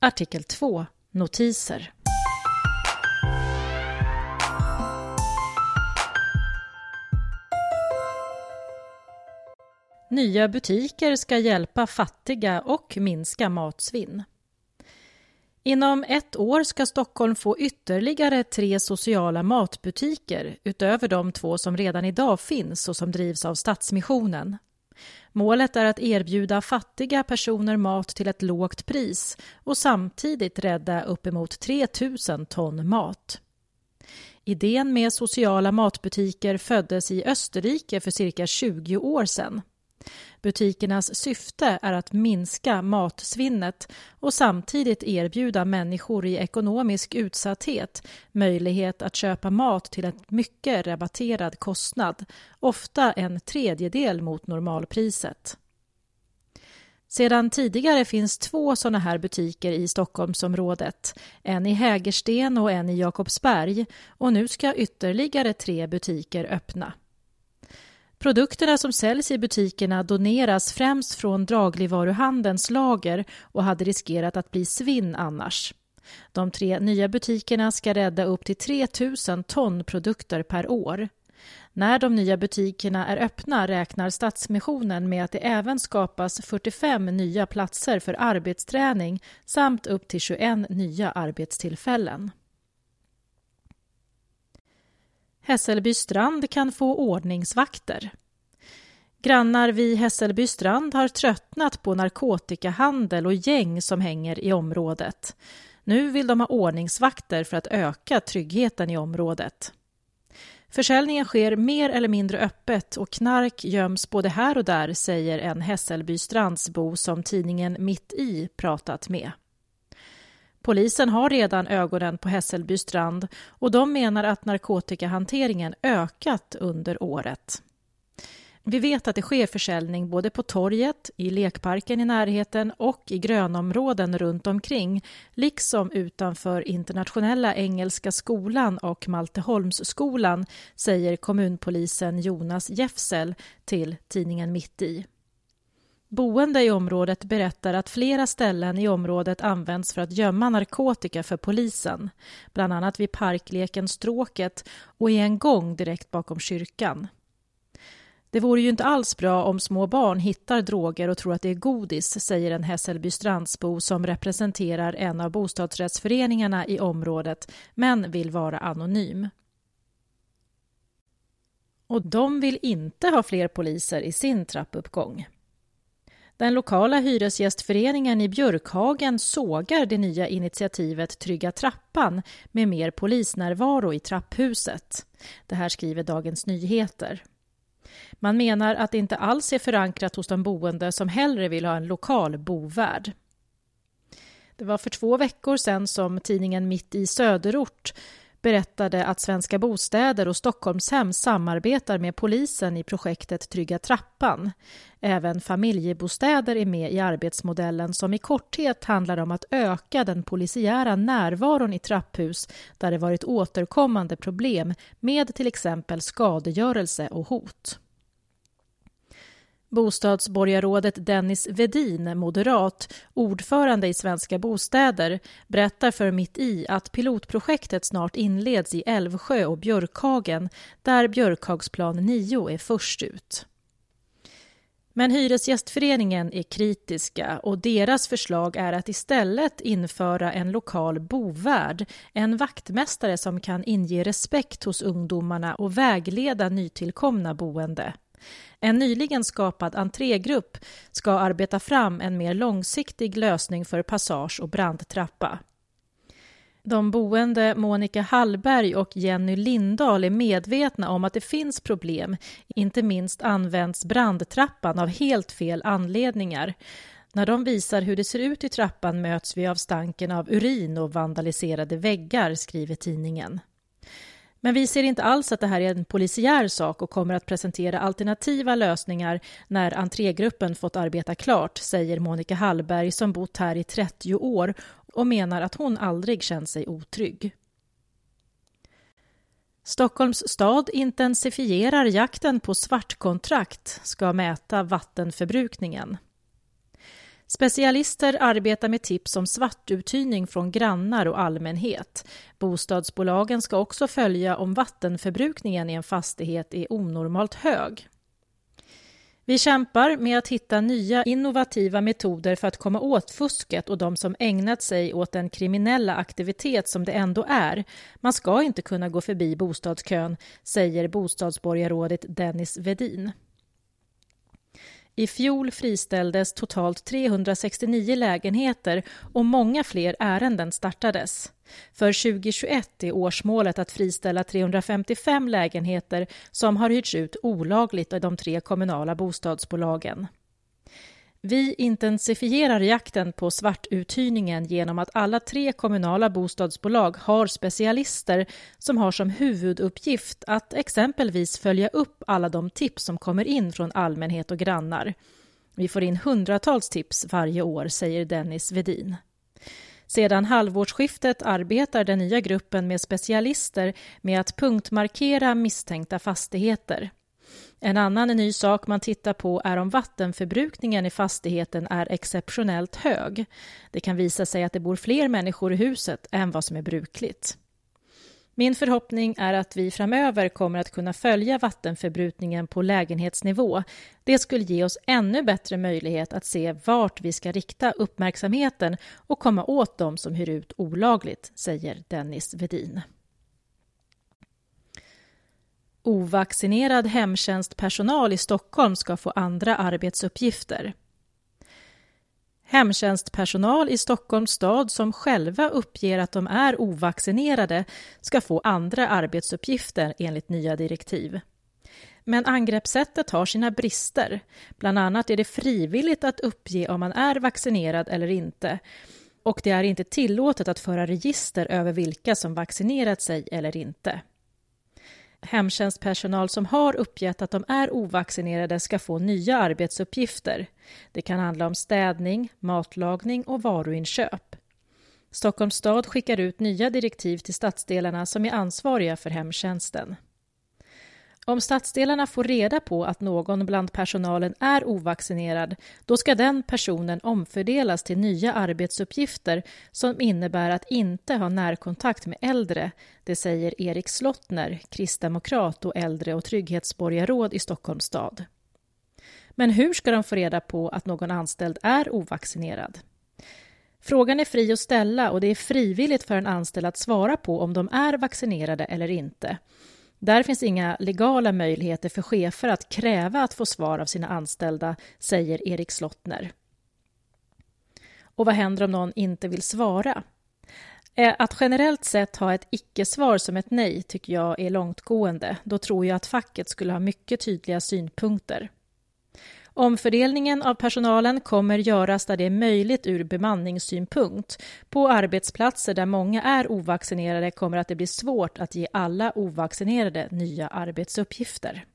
Artikel 2. Notiser. Nya butiker ska hjälpa fattiga och minska matsvinn. Inom 1 år ska Stockholm få ytterligare 3 sociala matbutiker utöver de 2 som redan idag finns och som drivs av Stadsmissionen. Målet är att erbjuda fattiga personer mat till ett lågt pris och samtidigt rädda uppemot 3 000 ton mat. Idén med sociala matbutiker föddes i Österrike för cirka 20 år sedan. Butikernas syfte är att minska matsvinnet och samtidigt erbjuda människor i ekonomisk utsatthet möjlighet att köpa mat till en mycket rabatterad kostnad, ofta 1/3 mot normalpriset. Sedan tidigare finns 2 sådana här butiker i Stockholmsområdet, en i Hägersten och en i Jakobsberg, och nu ska ytterligare 3 butiker öppna. Produkterna som säljs i butikerna doneras främst från dagligvaruhandelns lager och hade riskerat att bli svinn annars. De 3 nya butikerna ska rädda upp till 3 000 ton produkter per år. När de nya butikerna är öppna räknar Stadsmissionen med att det även skapas 45 nya platser för arbetsträning samt upp till 21 nya arbetstillfällen. Hässelby strand kan få ordningsvakter. Grannar vid Hässelby strand har tröttnat på narkotikahandel och gäng som hänger i området. Nu vill de ha ordningsvakter för att öka tryggheten i området. Försäljningen sker mer eller mindre öppet och knark göms både här och där, säger en Hässelby strandsbo som tidningen Mitt i pratat med. Polisen har redan ögonen på Hässelby strand och de menar att narkotikahanteringen ökat under året. Vi vet att det sker försäljning både på torget, i lekparken i närheten och i grönområden runt omkring, liksom utanför Internationella Engelska skolan och Malteholmsskolan, säger kommunpolisen Jonas Jeffsel till tidningen Mitt i. Boende i området berättar att flera ställen i området används för att gömma narkotika för polisen, bland annat vid parkleken Stråket och i en gång direkt bakom kyrkan. Det vore ju inte alls bra om små barn hittar droger och tror att det är godis, säger en Hässelby strandsbo som representerar en av bostadsrättsföreningarna i området men vill vara anonym. Och de vill inte ha fler poliser i sin trappuppgång. Den lokala hyresgästföreningen i Björkhagen sågar det nya initiativet Trygga trappan med mer polisnärvaro i trapphuset. Det här skriver Dagens Nyheter. Man menar att det inte alls är förankrat hos de boende som hellre vill ha en lokal bovärd. Det var för 2 veckor sedan som tidningen Mitt i Söderort berättade att Svenska Bostäder och Stockholmshem samarbetar med polisen i projektet Trygga trappan. Även Familjebostäder är med i arbetsmodellen som i korthet handlar om att öka den polisiära närvaron i trapphus där det varit återkommande problem med till exempel skadegörelse och hot. Bostadsborgarrådet Dennis Vedin, moderat, ordförande i Svenska Bostäder, berättar för Mitt i att pilotprojektet snart inleds i Älvsjö och Björkhagen, där Björkhagsplan 9 är först ut. Men Hyresgästföreningen är kritiska och deras förslag är att istället införa en lokal bovärd, en vaktmästare som kan inge respekt hos ungdomarna och vägleda nytillkomna boende. En nyligen skapad entrégrupp ska arbeta fram en mer långsiktig lösning för passage och brandtrappa. De boende Monica Hallberg och Jenny Lindahl är medvetna om att det finns problem. Inte minst används brandtrappan av helt fel anledningar. När de visar hur det ser ut i trappan möts vi av stanken av urin och vandaliserade väggar, skriver tidningen. Men vi ser inte alls att det här är en polisiär sak och kommer att presentera alternativa lösningar när entrégruppen fått arbeta klart, säger Monica Hallberg som bott här i 30 år och menar att hon aldrig känt sig otrygg. Stockholms stad intensifierar jakten på svartkontrakt, ska mäta vattenförbrukningen. Specialister arbetar med tips om svartuthyrning från grannar och allmänhet. Bostadsbolagen ska också följa om vattenförbrukningen i en fastighet är onormalt hög. Vi kämpar med att hitta nya innovativa metoder för att komma åt fusket och de som ägnat sig åt den kriminella aktivitet som det ändå är. Man ska inte kunna gå förbi bostadskön, säger bostadsborgarrådet Dennis Vedin. I fjol friställdes totalt 369 lägenheter och många fler ärenden startades. För 2021 är årsmålet att friställa 355 lägenheter som har hyrts ut olagligt av de 3 kommunala bostadsbolagen. Vi intensifierar jakten på svartuthyrningen genom att alla 3 kommunala bostadsbolag har specialister som har som huvuduppgift att exempelvis följa upp alla de tips som kommer in från allmänhet och grannar. Vi får in hundratals tips varje år, säger Dennis Vedin. Sedan halvårsskiftet arbetar den nya gruppen med specialister med att punktmarkera misstänkta fastigheter. En annan ny sak man tittar på är om vattenförbrukningen i fastigheten är exceptionellt hög. Det kan visa sig att det bor fler människor i huset än vad som är brukligt. Min förhoppning är att vi framöver kommer att kunna följa vattenförbrukningen på lägenhetsnivå. Det skulle ge oss ännu bättre möjlighet att se vart vi ska rikta uppmärksamheten och komma åt dem som hyr ut olagligt, säger Dennis Vedin. Ovaccinerad hemtjänstpersonal i Stockholm ska få andra arbetsuppgifter. Hemtjänstpersonal i Stockholms stad som själva uppger att de är ovaccinerade ska få andra arbetsuppgifter enligt nya direktiv. Men angreppssättet har sina brister. Bland annat är det frivilligt att uppge om man är vaccinerad eller inte. Och det är inte tillåtet att föra register över vilka som vaccinerat sig eller inte. Hemtjänstpersonal som har uppgett att de är ovaccinerade ska få nya arbetsuppgifter. Det kan handla om städning, matlagning och varuinköp. Stockholms stad skickar ut nya direktiv till stadsdelarna som är ansvariga för hemtjänsten. Om stadsdelarna får reda på att någon bland personalen är ovaccinerad, då ska den personen omfördelas till nya arbetsuppgifter som innebär att inte ha närkontakt med äldre, det säger Erik Slottner, kristdemokrat och äldre- och trygghetsborgarråd i Stockholms stad. Men hur ska de få reda på att någon anställd är ovaccinerad? Frågan är fri att ställa och det är frivilligt för en anställd att svara på om de är vaccinerade eller inte. Där finns inga legala möjligheter för chefer att kräva att få svar av sina anställda, säger Erik Slottner. Och vad händer om någon inte vill svara? Att generellt sett ha ett icke-svar som ett nej tycker jag är långtgående. Då tror jag att facket skulle ha mycket tydliga synpunkter. Omfördelningen av personalen kommer göras där det är möjligt ur bemanningssynpunkt. På arbetsplatser där många är ovaccinerade kommer att det bli svårt att ge alla ovaccinerade nya arbetsuppgifter.